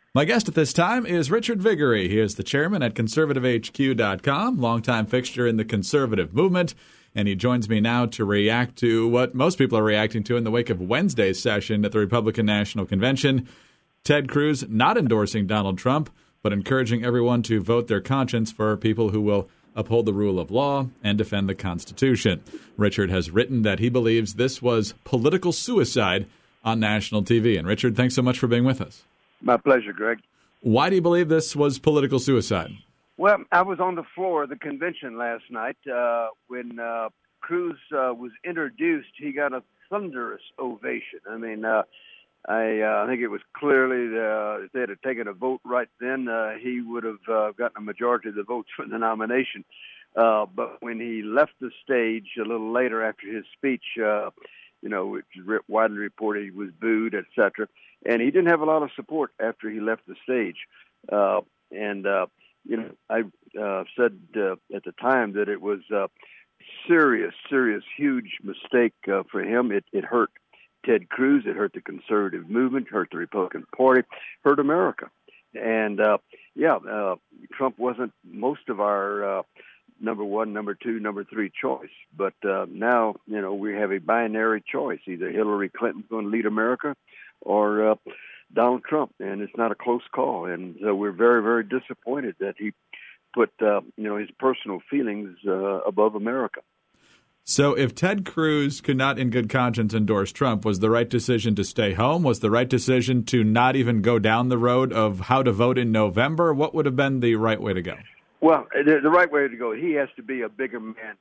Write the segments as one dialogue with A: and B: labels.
A: My guest at this time is Richard Viguerie. He is the chairman at conservativehq.com, longtime fixture in the conservative movement, and he joins me now to react to what most people are reacting to in the wake of Wednesday's session at the Republican National Convention. Ted Cruz not endorsing Donald Trump, but encouraging everyone to vote their conscience for people who will uphold the rule of law and defend the Constitution. Richard has written that he believes this was political suicide on national TV. And Richard, thanks so much for being with us.
B: My pleasure, Greg.
A: Why do you believe this was political suicide?
B: Well, I was on the floor of the convention last night when Cruz was introduced. He got a thunderous ovation. I mean, I think it was clearly if they had taken a vote right then, he would have gotten a majority of the votes for the nomination. But when he left the stage a little later after his speech, which is widely reported he was booed, etc. And he didn't have a lot of support after he left the stage. I said at the time that it was a serious, huge mistake for him. It hurt Ted Cruz. It hurt the conservative movement, hurt the Republican Party, hurt America. And, Trump wasn't most of our number one, number two, number three choice. But now, we have a binary choice. Either Hillary Clinton's going to lead America or Donald Trump, and it's not a close call. And so we're very, very disappointed that he put, his personal feelings above America.
A: So if Ted Cruz could not in good conscience endorse Trump, was the right decision to stay home? Was the right decision to not even go down the road of how to vote in November? What would have been the right way to go?
B: Well, the right way to go, he has to be a bigger man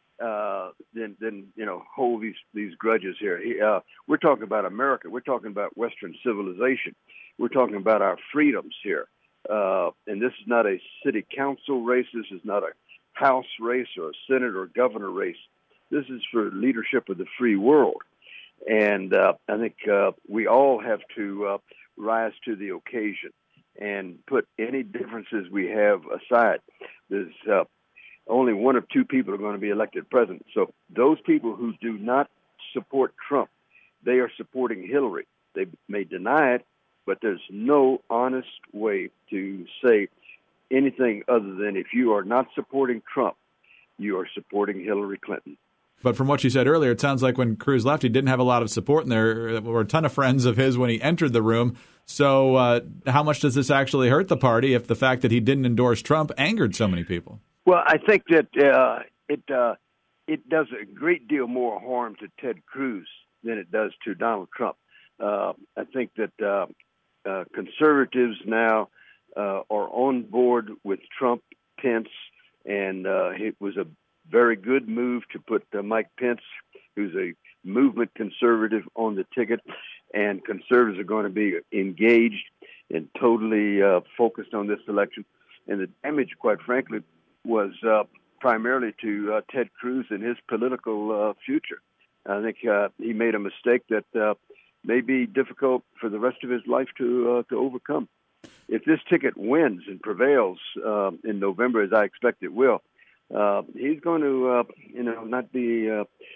B: than hold these grudges here. We're talking about America. We're talking about Western civilization. We're talking about our freedoms here. And this is not a city council race. This is not a House race or a Senate or governor race. This is for leadership of the free world. And I think we all have to rise to the occasion and put any differences we have aside. There's only one of two people are going to be elected president. So those people who do not support Trump, they are supporting Hillary. They may deny it, but there's no honest way to say anything other than if you are not supporting Trump, you are supporting Hillary Clinton.
A: But from what you said earlier, it sounds like when Cruz left, he didn't have a lot of support, and there were a ton of friends of his when he entered the room. So how much does this actually hurt the party if the fact that he didn't endorse Trump angered so many people?
B: Well, I think that it does a great deal more harm to Ted Cruz than it does to Donald Trump. I think that conservatives now are on board with Trump, Pence, and it was a very good move to put Mike Pence, who's a movement conservative, on the ticket. And conservatives are going to be engaged and totally focused on this election. And the damage, quite frankly, was primarily to Ted Cruz and his political future. I think he made a mistake that may be difficult for the rest of his life to overcome. If this ticket wins and prevails in November, as I expect it will, he's going to, not be,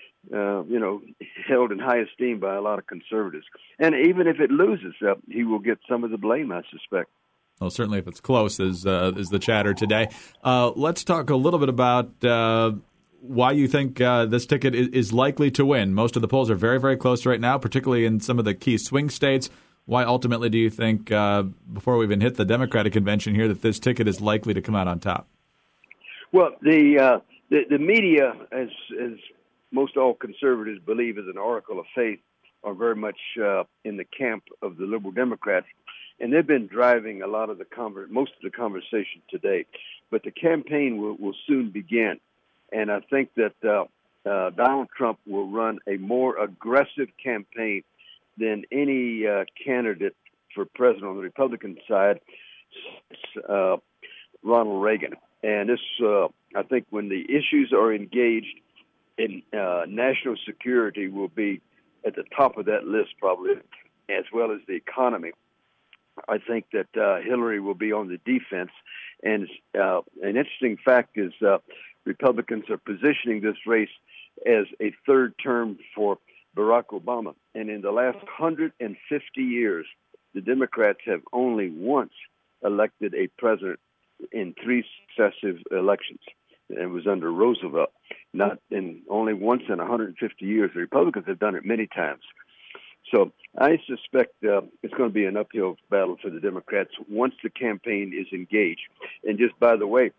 B: held in high esteem by a lot of conservatives. And even if it loses, he will get some of the blame, I suspect.
A: Well, certainly if it's close, is the chatter today. Let's talk a little bit about why you think this ticket is likely to win. Most of the polls are very, very close right now, particularly in some of the key swing states. Why ultimately do you think, before we even hit the Democratic convention here, that this ticket is likely to come out on top?
B: Well, the media, as most all conservatives believe is an oracle of faith, are very much in the camp of the liberal Democrats, and they've been driving a lot of most of the conversation today. But the campaign will soon begin, and I think that Donald Trump will run a more aggressive campaign than any candidate for president on the Republican side since Ronald Reagan. And this, I think, when the issues are engaged in national security, will be at the top of that list, probably, as well as the economy. I think that Hillary will be on the defense. And an interesting fact is Republicans are positioning this race as a third term for Barack Obama. And in the last 150 years, the Democrats have only once elected a president in 3 successive elections. It was under Roosevelt, only once in 150 years. The Republicans have done it many times. So I suspect it's going to be an uphill battle for the Democrats once the campaign is engaged. And just by the way,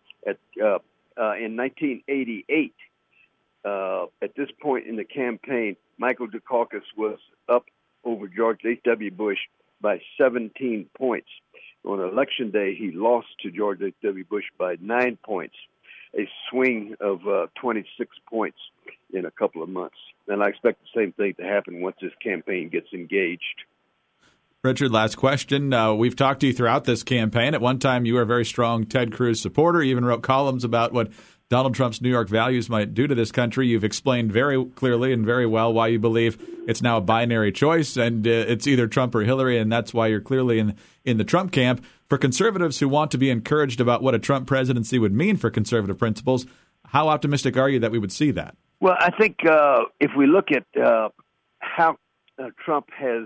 B: in 1988, at this point in the campaign, Michael Dukakis was up over George H.W. Bush by 17 points. On election day, he lost to George H.W. Bush by 9 points, a swing of 26 points in a couple of months. And I expect the same thing to happen once this campaign gets engaged.
A: Richard, last question. We've talked to you throughout this campaign. At one time, you were a very strong Ted Cruz supporter. You even wrote columns about what Donald Trump's New York values might do to this country. You've explained very clearly and very well why you believe it's now a binary choice, and it's either Trump or Hillary, and that's why you're clearly in the Trump camp. For conservatives who want to be encouraged about what a Trump presidency would mean for conservative principles, how optimistic are you that we would see that?
B: Well, I think if we look at how Trump has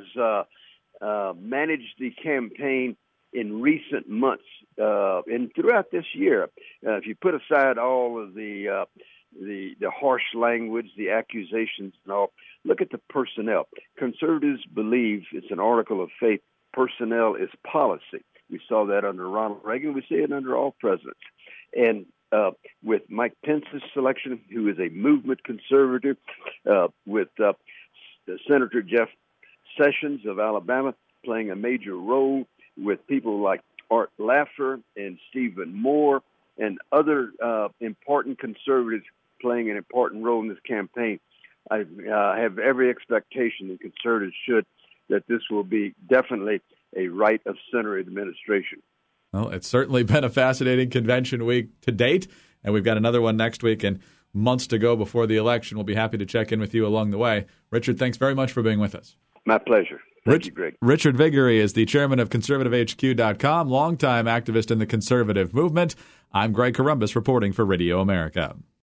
B: managed the campaign in recent months and throughout this year, if you put aside all of the harsh language, the accusations and all, look at the personnel. Conservatives believe, it's an article of faith, personnel is policy. We saw that under Ronald Reagan. We see it under all presidents. And with Mike Pence's selection, who is a movement conservative, with Senator Jeff Sessions of Alabama playing a major role, with people like Art Laffer and Stephen Moore and other important conservatives playing an important role in this campaign, I have every expectation, and conservatives should, that this will be definitely a right-of-center administration.
A: Well, it's certainly been a fascinating convention week to date, and we've got another one next week and months to go before the election. We'll be happy to check in with you along the way. Richard, thanks very much for being with us.
B: My pleasure. Thank you, Greg.
A: Richard Viguerie is the chairman of ConservativeHQ.com, longtime activist in the conservative movement. I'm Greg Corombos reporting for Radio America.